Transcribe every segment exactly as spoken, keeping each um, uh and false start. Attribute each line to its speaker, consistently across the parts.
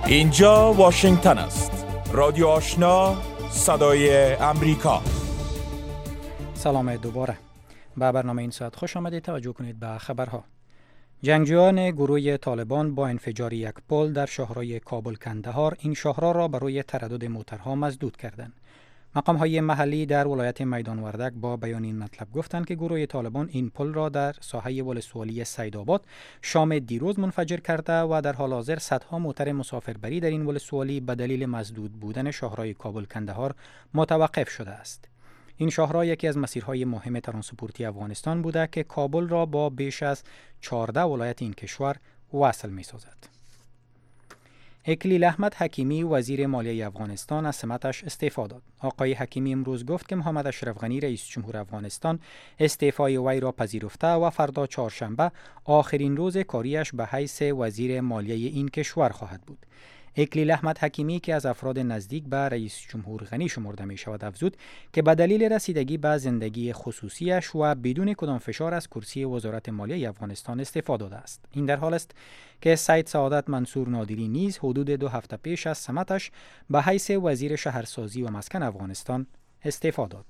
Speaker 1: اینجا واشنگتن است. رادیو آشنا، صدای امریکا.
Speaker 2: سلام دوباره. به برنامه این ساعت خوش آمدید. توجه کنید به خبرها. جنگجویان گروه طالبان با انفجار یک پل در شاهرای کابل کندهار این شاهرا را برای تردد موترها مسدود کردند. مقام‌های محلی در ولایت میدان وردک با بیان این مطلب گفتند که گروه طالبان این پل را در ساحه ولسوالی سیدآباد شام دیروز منفجر کرده و در حال حاضر صدها موتر مسافربری در این ولسوالی به دلیل مسدود بودن شاهرای کابل کندهار متوقف شده است. این شاهرا یکی از مسیرهای مهم ترانسپورتی افغانستان بوده که کابل را با بیش از چهارده ولایت این کشور وصل می‌سازد. اکلیل احمد حکیمی وزیر مالیه افغانستان از سمتش استعفا داد. آقای حکیمی امروز گفت که محمد اشرف غنی رئیس جمهور افغانستان استعفای وی را پذیرفته و فردا چهارشنبه آخرین روز کاریش به حیث وزیر مالیه این کشور خواهد بود. اکلیل احمد حکیمی که از افراد نزدیک به رئیس جمهور غنی شمرده می شود افزود که به دلیل رسیدگی به زندگی خصوصیش و بدون کدام فشار از کرسی وزارت مالیه افغانستان استعفا داده است. این در حال است که سید سعادت منصور نادری نیز حدود دو هفته پیش از سمتش به حیث وزیر شهرسازی و مسکن افغانستان استعفا داد.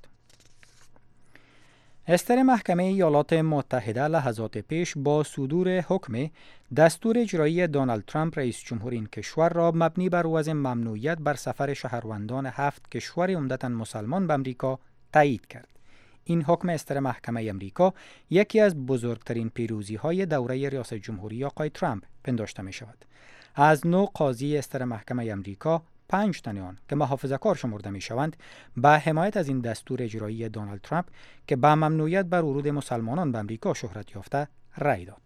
Speaker 2: استر محکمه ایالات متحده لحظات پیش با صدور حکم دستور اجرایی دونالد ترامپ رئیس جمهور این کشور را مبنی بر وضع ممنوعیت بر سفر شهروندان هفت کشور عمدتاً مسلمان به امریکا تایید کرد. این حکم استر محکمه امریکا یکی از بزرگترین پیروزی‌های دوره ریاست جمهوری آقای ترامپ پنداشته می شود. از نو قاضی استر محکمه امریکا پنج تن آن که محافظه‌کار شمرده می‌شوند به حمایت از این دستور اجرایی دونالد ترامپ که با ممنوعیت بر ورود مسلمانان به امریکا شهرت یافته رأی داد.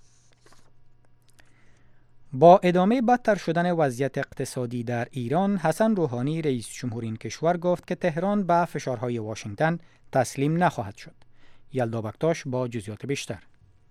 Speaker 2: با ادامه بدتر شدن وضعیت اقتصادی در ایران، حسن روحانی رئیس جمهور این کشور گفت که تهران به فشارهای واشنگتن تسلیم نخواهد شد. یلدا بکتاش با جزئیات بیشتر.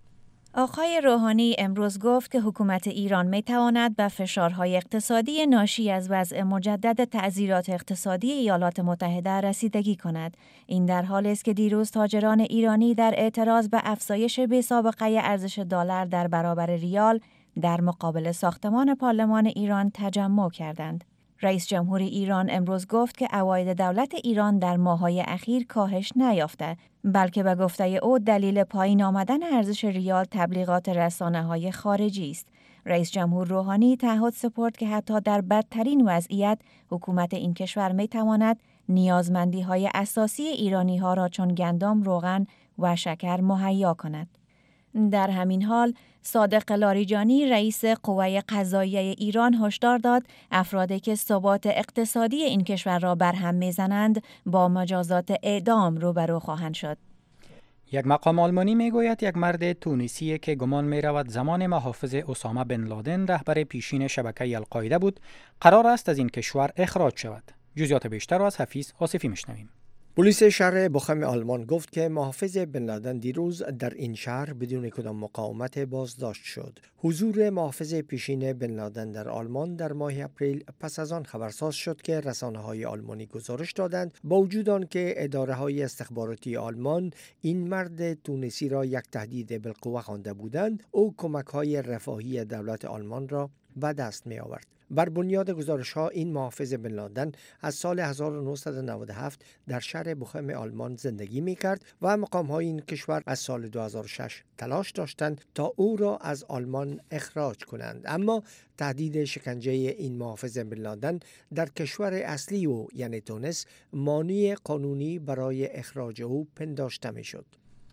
Speaker 3: آقای روحانی امروز گفت که حکومت ایران می تواند به فشارهای اقتصادی ناشی از وضع مجدد تعزیرات اقتصادی ایالات متحده رسیدگی کند. این در حالی است که دیروز تاجران ایرانی در اعتراض به افزایش بی‌سابقه ارزش دلار در برابر ریال در مقابل ساختمان پارلمان ایران تجمع کردند. رئیس جمهور ایران امروز گفت که عواید دولت ایران در ماه‌های اخیر کاهش نیافته، بلکه به گفته او دلیل پایین آمدن ارزش ریال تبلیغات رسانه‌های خارجی است. رئیس جمهور روحانی تعهد سپرد که حتی در بدترین وضعیت حکومت این کشور می‌تواند نیازمندی‌های اساسی ایرانی‌ها را چون گندم، روغن و شکر مهیا کند. در همین حال صادق لاریجانی رئیس قوه قضاییه ایران هشدار داد افرادی که ثبات اقتصادی این کشور را برهم میزنند با مجازات اعدام روبرو خواهند شد.
Speaker 2: یک مقام آلمانی میگوید یک مرد تونسی که گمان میرود زمان محافظ اسامه بن لادن رهبر پیشین شبکه القاعده بود قرار است از این کشور اخراج شود. جزئیات بیشتر را از حفیظ آصفی میشنویم.
Speaker 4: پلیس شهر بوخم آلمان گفت که محافظ بن لادن دیروز در این شهر بدون کدام مقاومت بازداشت شد. حضور محافظ پیشین بن لادن در آلمان در ماه اپریل پس از آن خبرساز شد که رسانه‌های آلمانی گزارش دادند با وجود آن که اداره‌های استخباراتی آلمان این مرد تونسی را یک تهدید بالقوه خوانده بودند، او کمک‌های رفاهی دولت آلمان را به دست می آورد. بر بنیاد گزارش ها این محافظ بن لادن از سال هزار و نهصد و نود و هفت در شهر بوخم آلمان زندگی می کرد و مقام های این کشور از سال دو هزار و شش تلاش داشتند تا او را از آلمان اخراج کنند، اما تهدید شکنجه این محافظ بن لادن در کشور اصلی او یعنی تونس مانع قانونی برای اخراج او پنداشته می شد.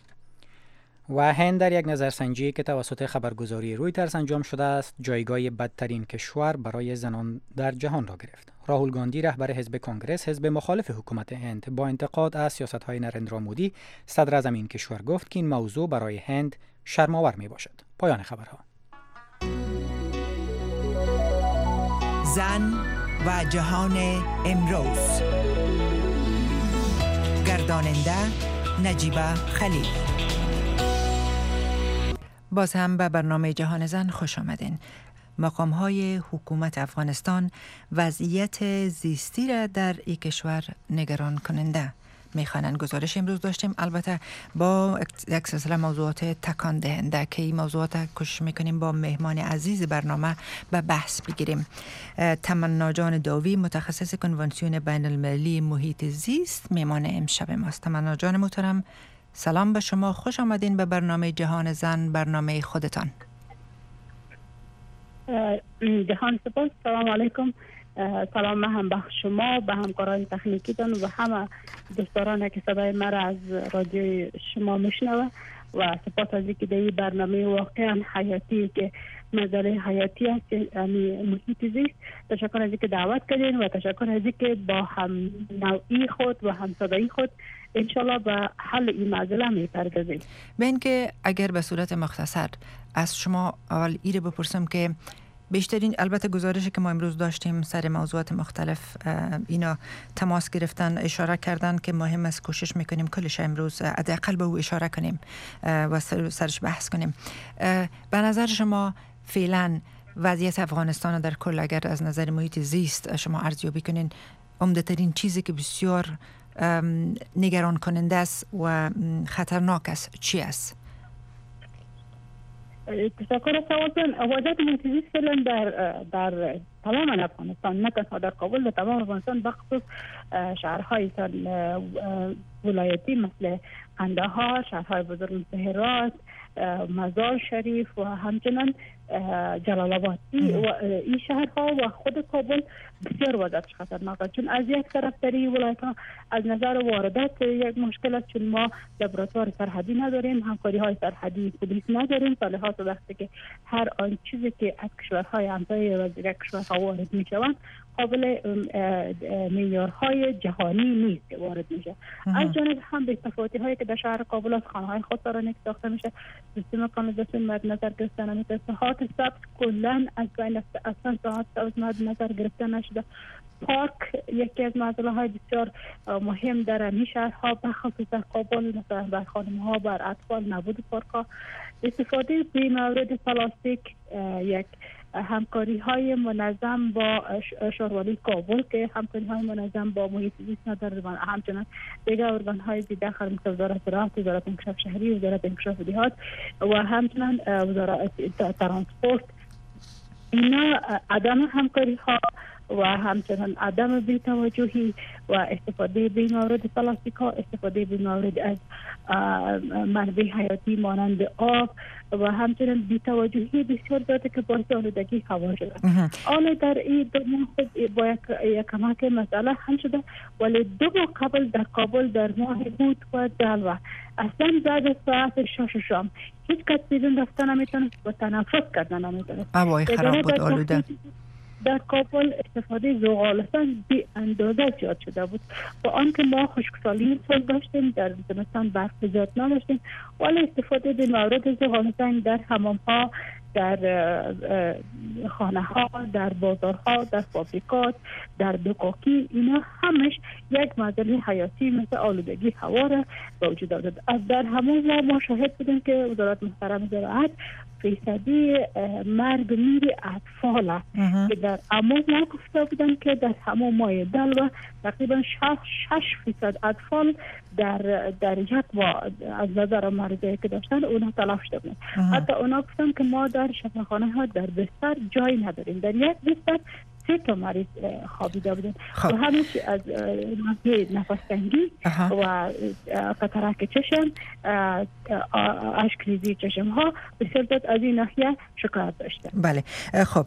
Speaker 2: و هند در یک نظرسنجی که توسط خبرگزاری رویترز انجام شده است جایگاه بدترین کشور برای زنان در جهان را گرفت. راهول گاندی رهبر حزب کنگرس حزب مخالف حکومت هند با انتقاد از سیاست‌های نرندرا مودی صدر اعظم این کشور گفت که این موضوع برای هند شرم‌آور میباشد. پایان خبرها.
Speaker 5: زن و جهان امروز، گرداننده نجیبه خلیل.
Speaker 6: باز هم به برنامه جهان زن خوش آمدین. مقام‌های حکومت افغانستان وضعیت زیستی را در این کشور نگران کننده میخوانند. گزارش امروز داشتیم البته با یک سلسله موضوعات تکان دهنده که این موضوعات کوشش میکنیم با مهمان عزیز برنامه به بحث بگیریم. تمنا جان داوی متخصص کنوانسیون بین المللی محیط زیست مهمان امشب ماست. تمنا جان محترم، سلام به شما، خوش آمدین به برنامه جهان زن، برنامه خودتان.
Speaker 7: جهان سپاس، سلام علیکم. سلام هم به شما، به همکاران تکنیکیتان و همه دوستان که صدای مرا از رادیوی شما میشنوه و سپاس از اینکه در این برنامه واقعا حیاتی که مسئله حیاتی است، یعنی محیط زیست، تشکر از اینکه دعوت کردین و تشکر از اینکه با هم نوعی خود و هم صدایی خود انشالله به حل این مسئله میپردازیم.
Speaker 6: به اینکه اگر به صورت مختصر از شما اول ایره بپرسم که بیشترین البته گزارشی که ما امروز داشتیم سر موضوعات مختلف اینا تماس گرفتن، اشاره کردن که مهم است کوشش میکنیم کلش امروز حداقل به او اشاره کنیم و سرش بحث کنیم. به نظر شما فعلا وضعیت افغانستان در کل اگر از نظر محیط زیست شما ارزیابی کنین، عمده ترین چیزی که بسیار نگران کننده است و خطرناک است چی است؟
Speaker 7: تشکر از سوالتون. وضعیت محیط زیست فعلا در در تمام افغانستان، نه تنها در کابل، در تمام افغانستان، بخصوص شهرهای ولایتی مثل قندهار، شهرهای بزرگ مثل هرات، مزار شریف و همچنان جلال آباد. این شهرها و خود کابل بسیار وضعیتش خطرناک است، چون از یک طرف در این ولایت ها از نظر واردات یک مشکل است، چون ما لابراتوار سرحدی نداریم، همکاری های سرحدی پلیس نداریم، تا لحاظ وقتی که هر آن چیزی که از کشورهای همسایه و دیگر کشورها وارد می شوند قابل معیارهای جهانی نیست که وارد میشه. از جانب هم به تفاوتی هایی که در شهر کابل از خانه های خودسرانه ساخته میشه، سیستم کانالیزاسیون مد نظر گرفته نمیشه، ساحات سبز کلا از بین اصلا ساحات سبز مد نظر گرفته نشده. پارک یکی از مسئله های بسیار مهم در این شهرها، بخصوص در کابل، مثلا بر خانم ها، بر اطفال نبود پارک ها. استفاده به موارد پلاستیک، یک همکاری های منظم با شهروالی کابل که همکاری های منظم با محیط زیست نداره و همچنان دیگر ارگان های دیگر مثل وزارت زراعت، وزارت انکشاف شهری، وزارت انکشاف دهات و همچنان وزارت ترانسپورت، اینا عدم همکاری ها و همچنان عدم بی‌توجهی و استفاده به موارد پلاستیک ها، استفاده به موارد از منابع حیاتی مانند آب و همچنان بی‌توجهی بسیار زیاده که باعث آلودگی هوا شده. حالا در این دو با یک کمک مسئله حل شده، ولی دو ماه قبل در کابل در ماه بود و دلوه اصلا بعد از ساعت شش شام هیچ کس بیرون رفتن نمیتونست و تنفس کردن نمیتونست.
Speaker 6: هوای خراب بود، آلوده.
Speaker 7: در کابل استفاده زغالستان بی اندازه زیاد شده بود و آنکه ما خشکسالی سال داشتیم، در زمستان برف زیاد نداشتیم، ولی استفاده به موارد زغالستان در حمام ها، در خانه ها، در بازارها، در فابریکات، در دکاکی، اینا همش یک مسئله حیاتی مثل آلودگی هوا را به وجود آورد. از در همون ما شاهد بودیم که وزارت محترم زراعت فیصدی مرگ میر اطفال که در همون ما گفته بودن که در همون ماه دلوه تقریبا شش فیصد اطفال در در یک با از نظر مرزی که داشتن اونا تلف شده بودن. حتی اونا گفتن که ما در شفاخانه ها در بستر جای نداریم، در یک بستر سه تا مریض خوابیده بودن و همیشه از نفس تنگی و کاتاراک چشم، اشکریزی چشم ها بسیار زیاد از این ناحیه شکایت داشتن.
Speaker 6: بله، خب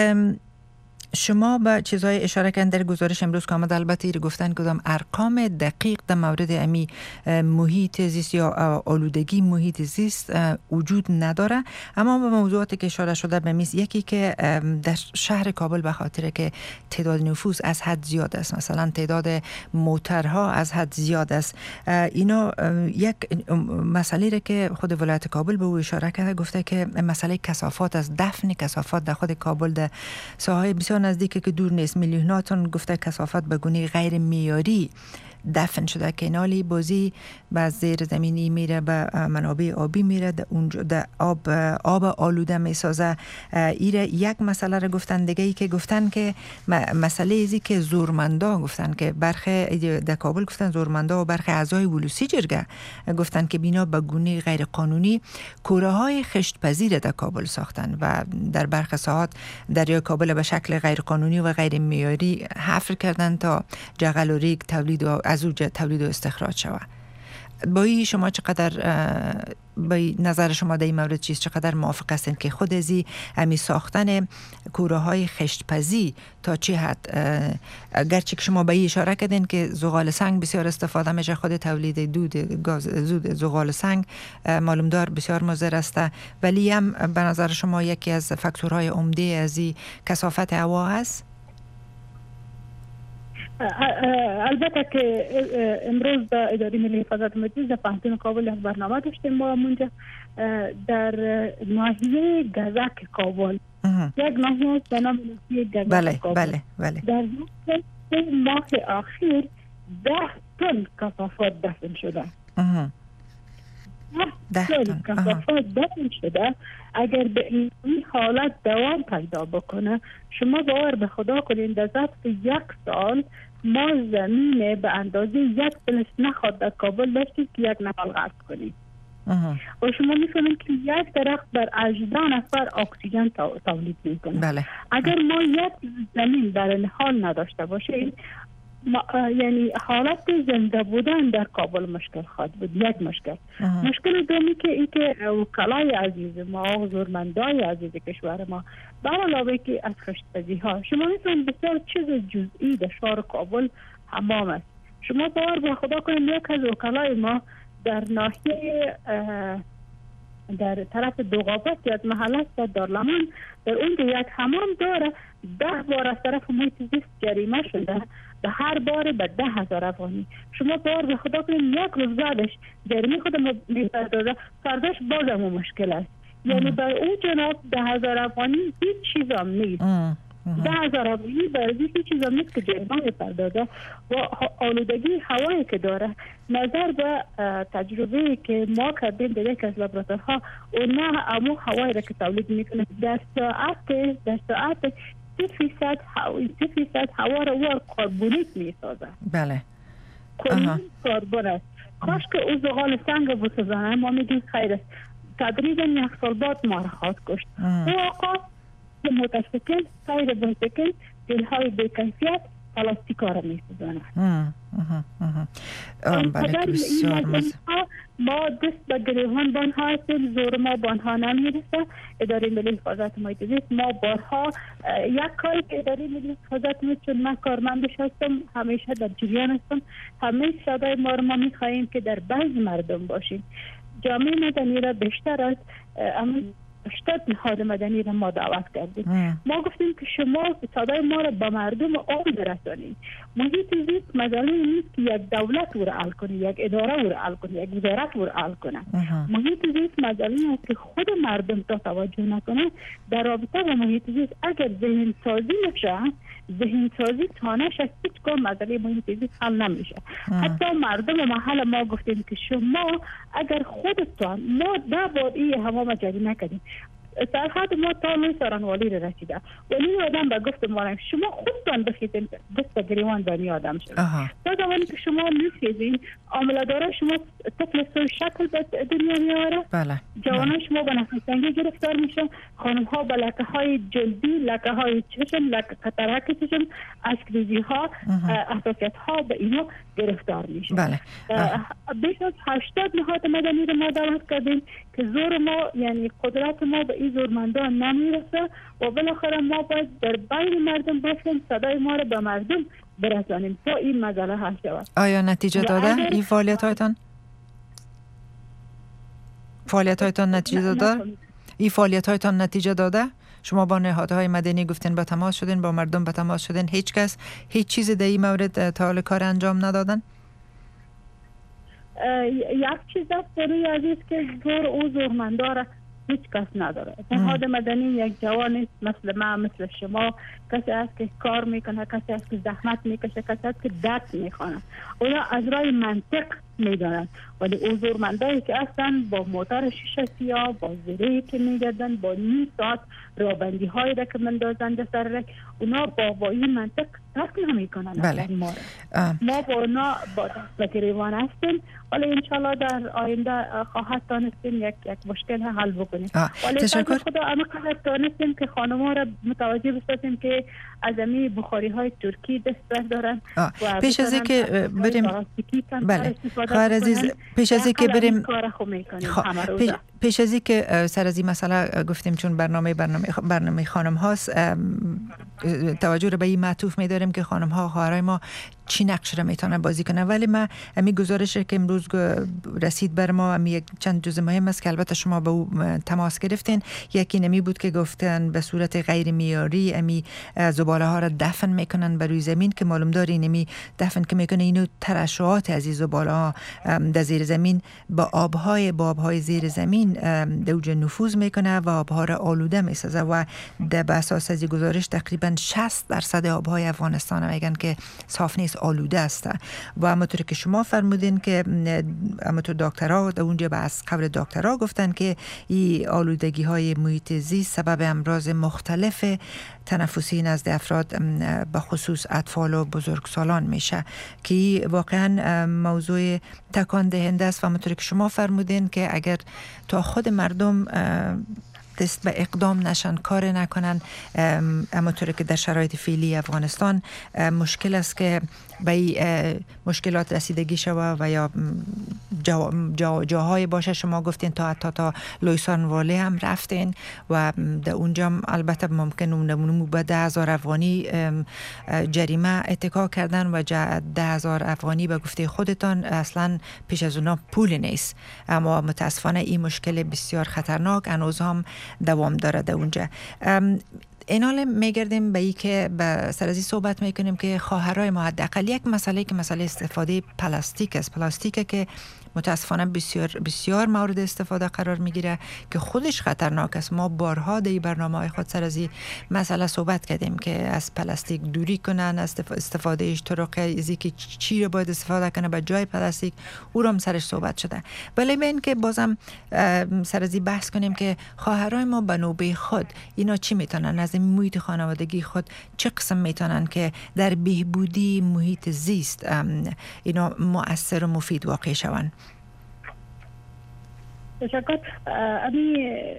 Speaker 6: شما به چیزهای اشاره کردن در گزارش امروز که آمد، البته ایره گفتن کدام ارقام دقیق در مورد امی محیط زیست یا آلودگی محیط زیست وجود نداره، اما به موضوعاتی که اشاره شده به میز، یکی که در شهر کابل به خاطر که تعداد نفوس از حد زیاد است، مثلا تعداد موترها از حد زیاد است، اینا یک مسئله را که خود ولایت کابل به او اشاره کرده، گفته که مسئله کثافات از دفن کثافات در خود کابل در ساحه بسیار نزدیکی که دور نیست، میلیون تن گفته کثافات به گونه غیر معیاری دفن شده که نالی بازی به زیر زمینی میره، به منابع آبی میره، در اونجا در آب آب آلوده میسازه. ایره یک مسئله رو گفتن. دیگه ای که گفتن که مسئله ازی که زورمندا گفتن که برخی در کابل گفتن زورمندا و برخی اعضای ولوسی جرگه گفتن که بینا به گونه غیر قانونی کوره های خشت پذیر در کابل ساختن و در برخی ساحات دریای کابل به شکل غیر قانونی و غیر معیاری حفر کردن تا جغل و ریگ تولید و از اون تولید و استخراج شود. با این شما چقدر با نظر شما در این مورد چیست؟ چقدر موافق هستین که خود ازی امی ساختن کوره های خشتپزی تا چه حد، گرچه که شما به این اشاره کردین که زغال سنگ بسیار استفاده میشه، خود تولید دود گاز زود زغال سنگ معلوم دار بسیار مضر است، ولی هم به نظر شما یکی از فاکتورهای عمده از این کثافت هوا هست؟
Speaker 7: البته که امروز در اداره ملی حفاظت محیط در پانتون کابل یک برنامه داشتیم ما اونجا در ناحیه گزک کابل، یک ناحیه به نام ناحیه گزک
Speaker 6: بله،
Speaker 7: کابل
Speaker 6: بله بله
Speaker 7: در سه ماه اخیر ده تن کثافات دفن شده. ده تن کثافات دفن شده. اگر به این حالت دوام پیدا بکنه، شما باور به خدا کنید در ظرف یک سال ما زمین به اندازه یک فلس نخواد در کابل داشتیم که یک نفر غصب کنیم و شما میفهمید که یک درخت بر هجده نفر اکسیژن تولید میکنه.
Speaker 6: بله.
Speaker 7: اگر ما یک زمین در این حال نداشته باشیم، یعنی حالت زنده بودن در کابل مشکل خواهد بود. یک مشکل اه. مشکل دومی که این که وکلای عزیز ما، زورمندای عزیز کشور ما، بر علاوه که از خشتپزی ها، شما میتونید بسیار چیز جزئی در شهر کابل حمام است. شما باور به خدا کنید یک از وکلای ما در ناحیه در طرف دوغابت یا محله در دارلمان در اونجا یک حمام داره، ده بار از طرف محیط زیست جریمه شده، به هر بار به ده هزار افغانی. شما باور به خدا کنید یک روز بعدش جریمه خود میپردازه، فرداش بازم مشکل است. یعنی برای اون جناب ده هزار افغانی هیچ چیز هم نیست. ده هزار افغانی برای هیچ چیز هم نیست که جریمه میپردازه و آلودگی هوایی که داره. نظر به تجربه که ما کردیم در یک از لابراتوارها، اونها امو هوایی را که تولید میکنه در ساعت در ساعت سی فیصد هوا سی فیصد هوا را و کربونیک میسازه.
Speaker 6: بله.
Speaker 7: کلون کربن است. کاش که او زغال سنگ بسازن، ما میگیم خیر است. تدریجا یک سال بعد ما را خواهد کشت. او آقا متاسفانه غیر منطقی دلهای بی‌کیفیت پلاستیکا را میسازن.
Speaker 6: بله بسیار مزه.
Speaker 7: ما دست به گریوان بانها هستیم، زور ما بانها نمیرسه. اداره ملی حفاظت محیط زیست ما بارها یک کاری که اداره ملی حفاظت محیط، چون من کارمندش هستم، همیشه در جریان هستم، همه صدای ما رو ما میخواهیم که در بعض مردم باشیم. جامعه مدنی را بیشتر از اما هشتاد نهاد مدنی را ما دعوت کردیم. ما گفتیم که شما صدای ما را به مردم عام برسانید. محیط زیست مسئله نیست که یک دولت او را حل کنه، یک اداره او را حل کنه، یک وزارت او را حل کنه. محیط زیست مسئله است که خود مردم تا توجه نکنه در رابطه با محیط زیست. اگر ذهن سازی نشه، ذهن سازی تانش از هیچ کدام مسئله محیط زیست حل نمیشه. حتی مردم محل ما گفتیم که شما اگر خودتان ما ده بار این هوا جریمه کردیم، سرحد ما تا می سرانوالی را رسیده، ولی آدم با گفت ما شما خودتان بخیزین دست گریوان بانی آدم شد. تا زمانی که شما میخیزین عامله داره، شما طفل سوی شکل به دنیا میاره.
Speaker 6: بله.
Speaker 7: جوانان شما به نفس‌تنگی گرفتار میشن، خانم ها به لکه های جلدی، لکه های چشم، لکه قطرک چشم، اشکریزی ها، حساسیت ها به اینا گرفتار میشن.
Speaker 6: بله.
Speaker 7: بیش از هشتاد نهاد مدنی رو ما دعوت کردیم که زور ما، یعنی قدرت ما به این زورمندان نمیرسه و بالاخره ما باید در بین مردم باشیم، صدای ما رو به مردم برسانیم تا این مسئله حل شود.
Speaker 6: آیا نتیجه داده این فعالیت هایتان؟ فعالیت هایتان نتیجه داده؟ این فعالیت هایتان نتیجه داده؟ شما با نهادهای مدنی گفتین به تماس شدین، با مردم به تماس شدین، هیچ کس هیچ چیزی در این مورد تا حال کار انجام ندادن؟
Speaker 7: یک چیز است روی عزیز که زور او زورمنداره هیچ کس نداره. نهاد مدنی یک جوان مثل ما، مثل شما کسی است که کار میکنه، کسی است که زحمت میکشه، کسی است که درس میخوانه. اونا از رای منطق میدانند، ولی حضورمندایی که هستن با موتور شیشه سیاه، با زیره که میگردن، با نیم ساعت رابندی هایی را که مندازند سر رک، اونا با با این منطق ترک نمیکنن.
Speaker 6: بله.
Speaker 7: ما ما با اونا با دست گریوان هستیم، ولی انشالله در آینده خواهد تانستیم یک یک مشکل حل بکنیم. ولی تشکر خدا اما قدر تانستیم که خانم‌ها را متوجه بسازیم که از امی بخاری های ترکی دست دارن.
Speaker 6: پیش از اینکه بریم بله خواهر عزیز، پیش از اینکه بریم پیش, پیش از اینکه سر از این مسئله گفتیم چون برنامه برنامه برنامه خانم هاست، توجه رو به این معطوف می‌داریم که خانم ها خواهرای ما چی نقش را میتونن بازی کنن. ولی من امی گزارش که امروز رسید بر ما امی یک چند جزء مهم است که البته شما به او تماس گرفتین. یکی نمی بود که گفتن به صورت غیر معیاری امی زباله ها را دفن میکنن بر روی زمین، که معلوم دارین امی دفن که میکنه اینو ترشحات از این زباله ها در زیر زمین با آبهای بابهای زیر زمین در اوج نفوذ میکنه و آبها را آلوده میسازه و در اساس از گزارش تقریبا شصت درصد آبهای افغانستان میگن که صاف نیست، آلوده است. و همونطور که شما فرمودین که همونطور دکترها در اونجا به از قبل دکترها گفتن که این آلودگی های محیط زیست سبب امراض مختلف تنفسی نزد افراد به خصوص اطفال و بزرگسالان میشه که واقعا موضوع تکان دهنده است. و همونطور که شما فرمودین که اگر تا خود مردم دست به اقدام نشن، کار نکنن، اما طوری که در شرایط فعلی افغانستان مشکل است که به مشکلات رسیدگی شود و یا جا جا جاهای باشه. شما گفتین تا حتی تا لویسان والی هم رفتین و در اونجا البته ممکن اون به ده هزار افغانی جریمه اتکا کردن و ده هزار افغانی به گفته خودتان اصلا پیش از اونا پول نیست. اما متاسفانه این مشکل بسیار خطرناک هنوز هم دوام داره در اونجا. این حال میگردیم به ای که به سرازی صحبت میکنیم که خواهرای ما حداقل یک مسئله که مسئله استفاده پلاستیک است. پلاستیک که متاسفانه بسیار بسیار مورد استفاده قرار میگیره که خودش خطرناک است. ما بارها در برنامه‌های خود سر از این مسئله صحبت کردیم که از پلاستیک دوری کنن، از استفادهش طرق ازی که چی رو باید استفاده کنه به جای پلاستیک، او رو هم سرش صحبت شده. ولی به این که بازم سر از این بحث کنیم که خواهرای ما به نوبه خود اینا چی میتونن از این محیط خانوادگی خود چه قسم میتونن که در بهبودی محیط زیست اینا مؤثر و مفید واقع شوند.
Speaker 7: تشکر. امی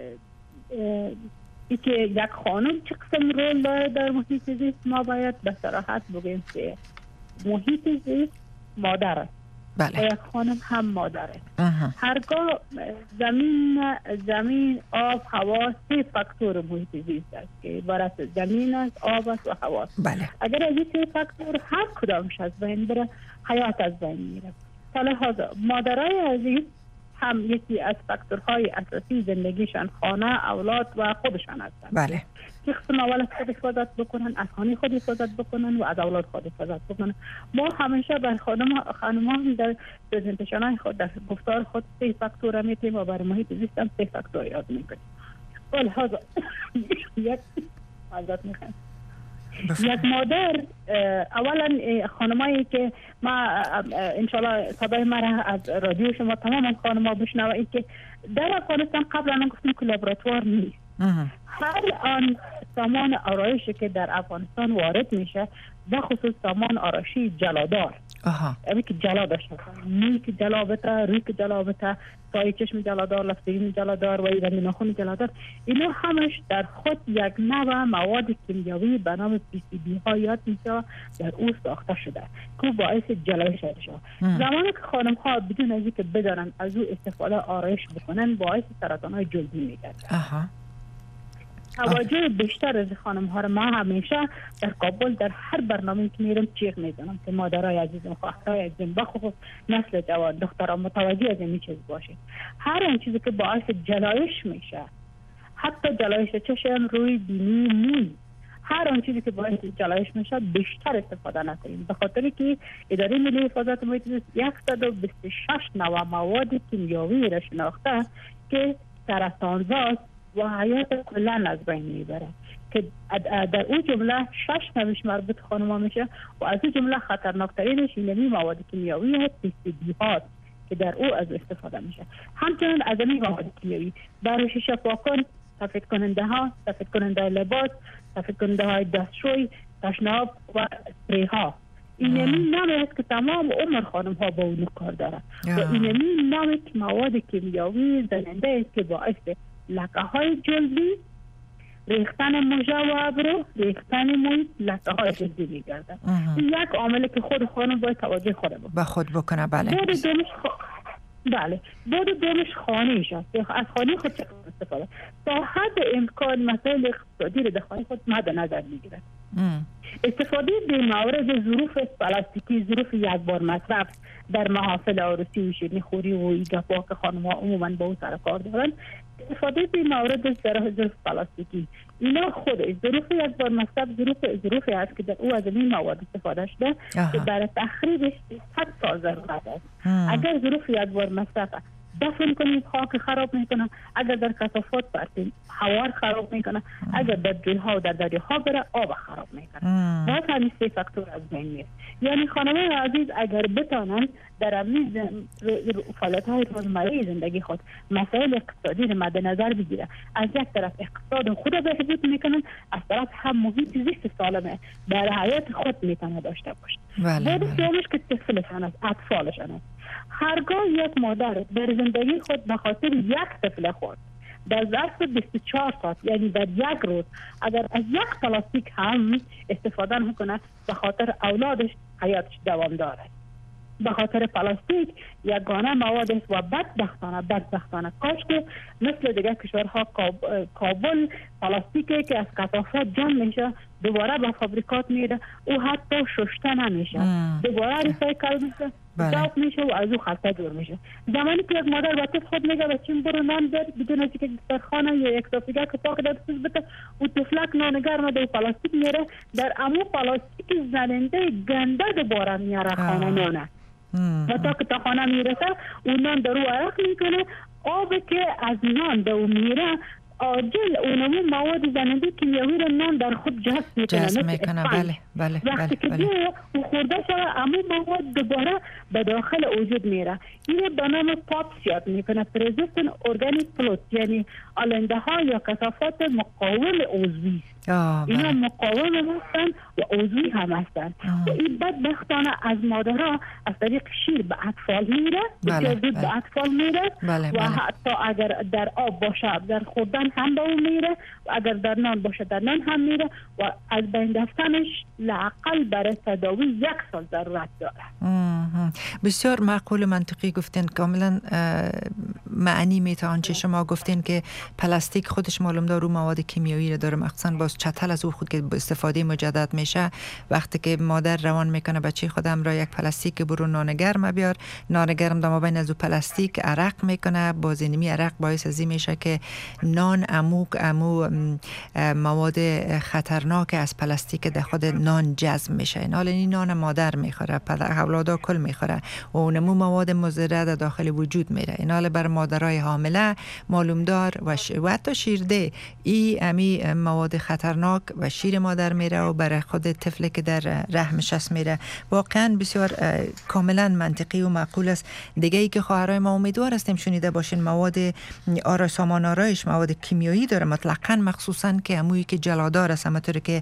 Speaker 7: ای که یک خانم چه قسم رول داره در محیط زیست، ما باید به صراحت بگیم که محیط زیست مادر است.
Speaker 6: بله.
Speaker 7: و یک خانم هم مادر است. هرگاه زمین زمین آب هوا سه فاکتور محیط زیست است که عبارت زمین است، آب است و هوا است.
Speaker 6: بله.
Speaker 7: اگر از این سه فاکتور هر کدامش از بین بره حیات از بین میره. لحاظا مادرای عزیز هم یکی از فاکتورهای اساسی زندگیشان خانه، اولاد و خودشان هستند.
Speaker 6: بله.
Speaker 7: که قسم اول از خود حفاظت بکنن، از خانه خود حفاظت بکنن و از اولاد خود حفاظت بکنن. ما همیشه بر خانم خانمان در پرزنتیشن‌های خود در گفتار خود سه فاکتور میتیم و برای محیط زیست هم سه فاکتور یاد میکنیم. ولی حاضر یک حضرت میخوام یک مادر اولا خانمایی که ما انشالله صدای ما از رادیو شما تمام خانم‌ها بشنوید که در افغانستان قبلا من گفتم که لابراتوار نیست. هر آن سامان آرایشی که در افغانستان وارد میشه به خصوص سامان آرایشی جلادار، امی که جلا داشته موی که جلا بته، روی که جلا بته، سایه چشم جلادار، لفتگین جلادار و رنگ ناخن جلادار، اینا همش در خود یک نوع مواد کیمیایی به نام پی سی بی ها یاد میشه در او ساخته شده که باعث جلایش شده. زمانی که خانم ها بدون از اینکه بدانن از او استفاده آرایش بکنن باعث سرطان های جلدی میگردن. توجه بیشتر از خانم ها رو ما همیشه در کابل در هر برنامه که میرم چیغ میزنم که مادرای عزیزم، خواهرای عزیزم، بخصوص نسل جوان دختران متوجه از این چیز باشید. هر اون چیزی که باعث جلایش میشه، حتی جلایش چشم، روی، بینی، موی، هر اون چیزی که باعث جلایش میشه بیشتر استفاده نکنیم، به خاطر که اداره ملی حفاظت محیط زیست صد و بیست و شش نوع مواد کیمیایی را شناخته که سرطانزاست و حیات کلن از بین میبره که در اون جمله شش نوش مربوط خانم‌ها میشه و از اون جمله خطرناکترینش اینمی مواد کیمیایی هست، پی سی بی ها که در او از استفاده میشه. همچنین از این مواد کیمیایی برای شیشه پاکن، سفید کننده ها، سفید کننده لباس، سفید کننده های دستشوی، تشناب و اسپری ها. اینمی نمی است که تمام عمر خانم ها با اون کار داره و اینمی نمی که مواد کیمیایی زننده است که باعث لکه های جلدی، ریختن موجه و ابرو، ریختن موی، لکه های جلدی میگرده. این یک عامله که خود خانم باید توجه خود بکنه.
Speaker 6: به خود بکنه. بله.
Speaker 7: بود دومش خ... بله. بود دومش خانه‌اش است. از خانه خود چه استفاده؟ تا حد امکان مسائل اقتصادی رو در خانه خود مد نظر میگیرد. استفاده به مورد ظروف پلاستیکی، ظروف یک بار مصرف در محافل عروسی و شیرینیخوری و ایگپا که خانم‌ها عموماً با اون سر کار دارن، استفاده به مورد ظروف پلاستیکی اینا خود ظروف یک بار مصرف ظروف ظروفی است که در او از این مواد استفاده شده که برای تخریبش صد سال ضرورت است. اگر ظروف یک بار مصرف دفن کنید خاک خراب میکنه، اگر در کثافات پرتیم هوا خراب میکنه، اگر در جوی‌ها و در دریاها بره آب خراب میکنه. باز همین سه فاکتور از بین میره. یعنی خانمان عزیز اگر بتانند در همین فعالیت‌های روزمره زندگی خود مسائل اقتصادی رو مد نظر بگیره، از یک طرف اقتصاد خود را بهبود میکنن، از طرف هم محیط زیست سالمه در حیات خود میتونه داشته باشه.
Speaker 6: بله.
Speaker 7: بعد دومش که طفلشان است، اطفالشان است. هرگاه یک مادر در زندگی خود به خاطر یک طفل خود در ظرف بیست و چهار ساعت یعنی در یک روز اگر از یک پلاستیک هم استفاده میکنه، به خاطر اولادش حیاتش دوام داره. به خاطر پلاستیک یگانه مواد است و بدبختانه بدبختانه کاش که مثل دیگه کشورها کابل پلاستیکی که از کثافات جمع میشه دوباره به فابریکات میره او حتی شسته نمیشه، دوباره ریسایکل میشه، ضبط میشه و از او خلطه جور میشه. زمانی که یک مادر به طفل خود میگه بچه‌م برو نان بیار بدون از اینکه در خانه یا یک تافیگه که پاک داد سوز بده او طفلک نان گرم در پلاستیک میره، در امو پلاستیک زننده گنده دوباره میاره خانه نانه و تا که تا خانه میرسه اون نان در او عرق میکنه، آب که از نان در او میره آجل اونمو مواد زننده کیمیایی رو نان در خود جذب میکنه.
Speaker 6: جذب میکنه. بله بله
Speaker 7: وقتی که
Speaker 6: بله.
Speaker 7: او خورده شده امو مواد دوباره به داخل وجود میره. اینو به نام پاپس یاد میکنه، پرزیستن ارگانیک پلوت، یعنی آلنده ها یا کثافات مقاوم عضوی. اینا مقاوم هستن و عضوی هم هستن و این بدبختانه از مادرها از طریق شیر به اطفال میره،
Speaker 6: بله.
Speaker 7: دود به اطفال میره
Speaker 6: بله.
Speaker 7: و
Speaker 6: بله.
Speaker 7: حتی اگر در آب باشه در خوردن هم به اون میره و اگر در نان باشه در نان هم میره و از بین رفتنش لااقل برای تداوی یک سال ضرورت داره.
Speaker 6: بسیار معقول منطقی گفتین، کاملا معنی میته آنچه شما گفتین که پلاستیک خودش معلوم داره مواد کیمیایی رو داره، مخصوصا باز چتل از او خود که استفاده مجدد میشه. وقتی که مادر روان میکنه بچه خودم را یک پلاستیک برو نان گرم بیار، نان گرم در مابین از او پلاستیک عرق میکنه، باز اینمی عرق باعث ازی میشه که نان عموق امو مواد خطرناک از پلاستیک در خود نان جذب میشه. این حال این نان مادر میخوره، اولادا کل میخوره و اونمو مواد مضر در داخل وجود میره. این حال بر مادرای حامله معلوم دار و, ش... و حتی شیرده ای امی مواد خطرناک و شیر مادر میره و برای خود طفل که در رحمش است میره. واقعا بسیار کاملا منطقی و معقول است. دیگه ای که خواهرای ما امیدوار هستیم شنیده باشین مواد آرا سامان آرایش مواد کیمیایی داره مطلقاً، مخصوصا که همویی که جلادار است، همونطور که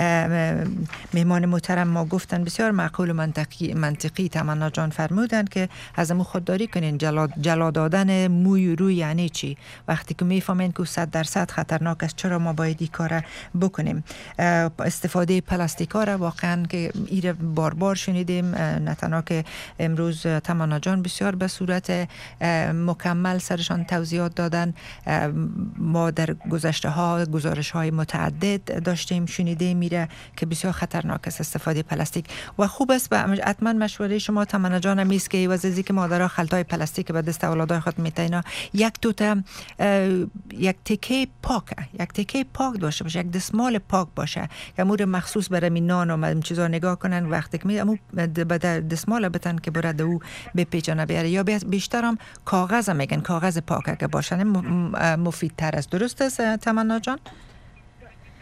Speaker 6: مهمان محترم ما گفتن بسیار معقول و منطقی منطقی تمنا جان فرمودن که از امو خودداری کنین. جلاد جلا دادن موی روی یعنی چی؟ وقتی که میفهمین که صد درصد خطرناک است چرا ما باید این کار بکنیم؟ استفاده پلاستیکا را واقعا که ایره بار بار شنیدیم، نه تنها که امروز تمنا جان بسیار به صورت مکمل سرشان توضیحات دادن، ما در گذشته ها گزارش های متعدد داشتیم شنیده میره که بسیار خطرناک است استفاده پلاستیک و خوب است. حتما مشوره شما تمنا جان هم است که واسه که مادرها خلطای پلاستیک به دست اولادای خود میتینا یک دوتا یک تکه پاک یک تکه پاک باشه باشه یک دستمال پاک باشه که امور مخصوص برای نان و این چیزا نگاه کنن. وقتی که می امو به دستمال بتن که برای او بپیچانه بیاره یا بیشتر هم کاغذ هم میگن کاغذ پاک که باشه مفیدتر است. درست است تمنا جان؟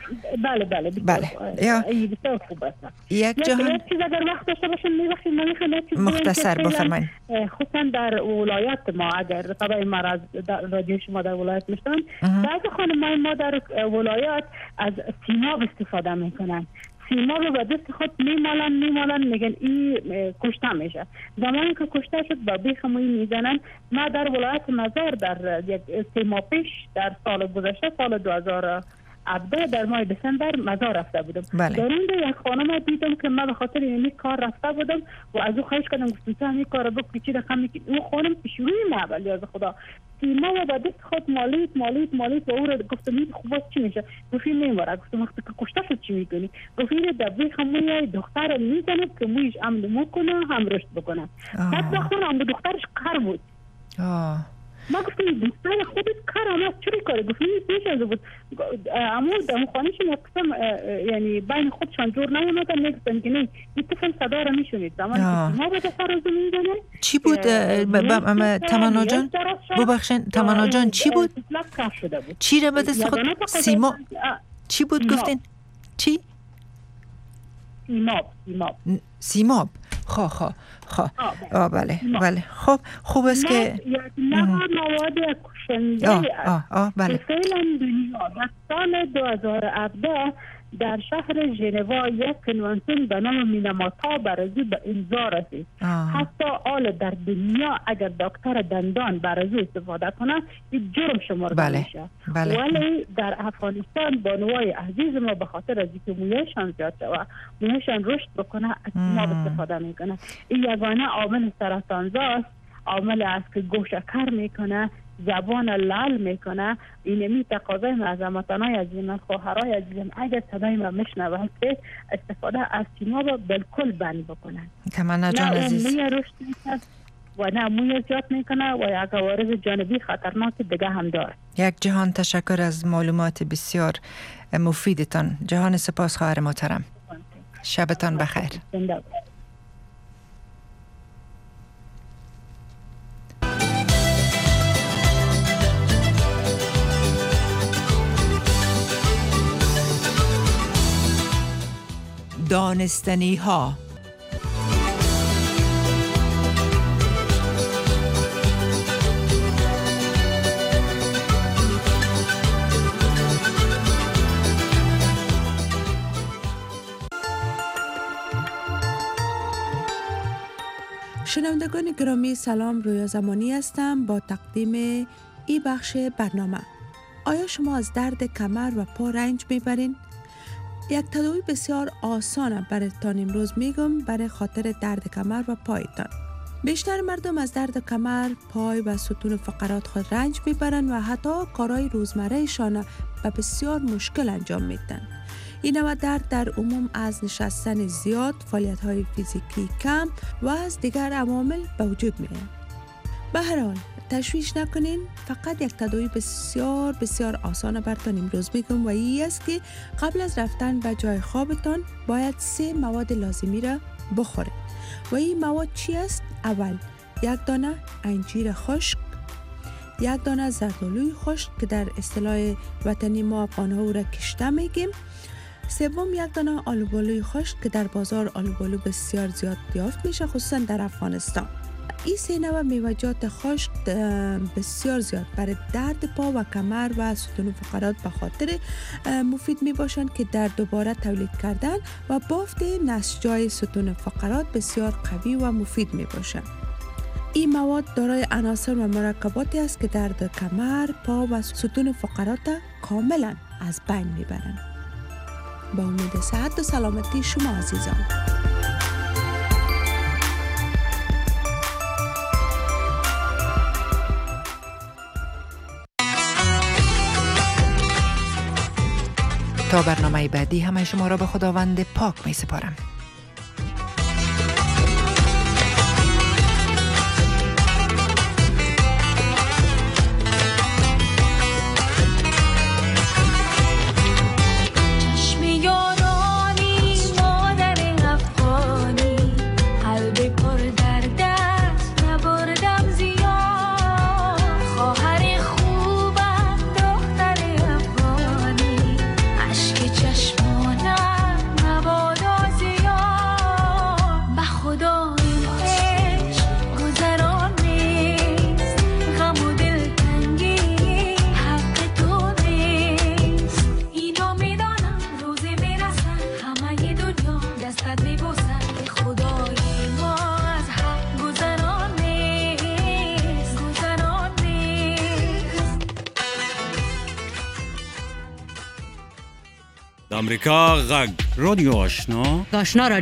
Speaker 7: بله بله
Speaker 6: بله یا
Speaker 7: بسیار خوب است.
Speaker 6: یک جهان
Speaker 7: یک چیز اگر وقت داشته باشم می‌بخشید من می‌خوام
Speaker 6: مختصر بفرمایید.
Speaker 7: خصوصا در ولایت ما اگر طبعا ما از رادیو شما در ولایت میشنم بعضی خانم‌های ما در ولایت از سیماب استفاده میکنن. سیماب رو به دست خود میمالن میمالن میگن این کشته میشه. زمانی که کشته شد با بیخ موی میزنن. ما در ولایت مزار در یک سه ماه پیش در سال گذشته سال دو هزار و هفده در ماه دسامبر مزار رفته بودم.
Speaker 6: بله.
Speaker 7: در اونجا یک خانم دیدم که من به خاطر این کار رفته بودم و از او خواهش کردم گفتم تو همین کارو بکنی چی رقمی که اون خانم پیشروی من ولی از خدا سیما و با دست خود مالیت مالیت مالیت و او را گفتم این خوب است چی میشه؟ گفت نمیماره. گفتم وقتی که کشته شد چی میکنی؟ گفت این در بیخ موی دختر میزنه که مویش هم نمو کنه هم رشد بکنه. بعد بخون هم دخترش قهر بود.
Speaker 6: آه.
Speaker 7: ما گفتم دختر خودت کار هم است چی کاره؟ گفتم پیش از بود اما در خانهشون یک قسم یعنی بین خودشان جور نمونده نگفتن که نه این طفل صدا را میشونید زمانی که ما به دفتر از میزنه
Speaker 6: چی بود تمانا جان؟ ببخشین تمانا جان چی بود؟ چی را به دست خود؟ سیما چی بود گفتین؟ چی؟
Speaker 7: سیماب سیماب
Speaker 6: سیماب خواه خواه خواه آه بله بله خب خوب است که
Speaker 7: نه مواد کشنده
Speaker 6: آه آه بله
Speaker 7: فعلا دنیا در سال دو هزار و هفده در شهر ژنوا یک کنوانسیون به نام میناماتا برازو به امضا رسید. حتی آل در دنیا اگر دکتر دندان برازو استفاده کنه این جرم شمرده
Speaker 6: بله.
Speaker 7: میشه.
Speaker 6: بله.
Speaker 7: ولی در افغانستان بانوای عزیز ما به خاطر از اینکه مویشان زیاد شود مویشان رشد بکنه از ما استفاده میکنه. این یگانه عامل سرطانزاست، عامل است که گوشکر میکنه، زبان لال میکنه. اینمی تقاضای معظمتانای عزیزم خواهرای عزیزم اگر صدای ما میشنوند که استفاده از سیما را بالکل بند بکنن.
Speaker 6: تمنا جان عزیز
Speaker 7: نه موی رشد میکنه و نه موی زیاد میکنه و یک عوارض جانبی خطرناک دیگه هم داره.
Speaker 6: یک جهان تشکر از معلومات بسیار مفیدتان. جهان سپاس خواهر محترم. شبتان بخیر.
Speaker 5: دانستنی ها.
Speaker 8: شنوندگان گرامی سلام، رویا زمانی هستم با تقدیم ای بخش برنامه. آیا شما از درد کمر و پا رنج میبرین؟ یک تداوی بسیار آسانه برایتان امروز میگم برای خاطر درد کمر و پایتان. بیشتر مردم از درد کمر، پای و ستون فقرات خود رنج میبرن و حتی کارهای روزمره شان به بسیار مشکل انجام میدن. این نوع درد در عموم از نشستن زیاد، فعالیت‌های فیزیکی کم و از دیگر عوامل به وجود میاد. به هر حال تشویش نکنین، فقط یک تداوی بسیار بسیار آسان براتون امروز میگم و این است که قبل از رفتن به جای خوابتان باید سه مواد لازمی را بخورید. و این مواد چی است؟ اول یک دانه انجیر خشک، یک دانه زردآلوی خشک که در اصطلاح وطنی ما افغان‌ها او را کشته میگیم. سوم یک دانه آلوبالوی خشک که در بازار آلوبالو بسیار زیاد یافت میشه خصوصا در افغانستان. این سه نوع میوه‌جات خشک بسیار زیاد برای درد پا و کمر و ستون فقرات به خاطر مفید می باشند که در دوباره تولید کردن و بافت نسجای ستون فقرات بسیار قوی و مفید می باشند. این مواد دارای عناصر و مرکباتی است که درد کمر، پا و ستون فقرات کاملا از بین می برند. با امید صحت و سلامتی شما عزیزان.
Speaker 6: تا برنامه بعدی همه شما را به خداوند پاک می سپارم.
Speaker 9: که صد میبوسم که خدای ما از حق گذران نیست، گذران نیست.
Speaker 10: امریکا غږ رادیو آشنا
Speaker 11: آشنا